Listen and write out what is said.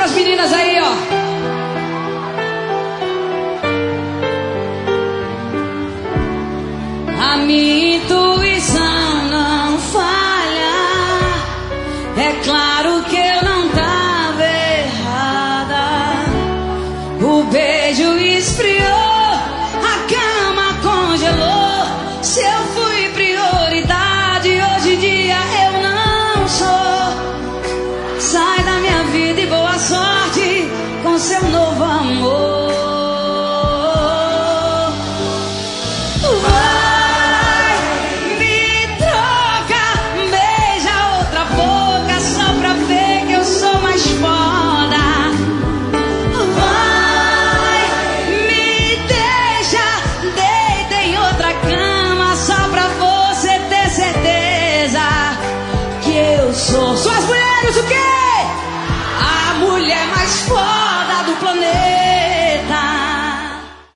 pras meninas aí, ó. A minha intuição não falha. É claro que eu não tava errada. O beijo esfriou, a cama congelou. Se eu fui prioridade, hoje em dia eu não sou. Sai da minha vida e boa sorte com seu novo amor. São as mulheres o quê? A mulher mais foda do planeta.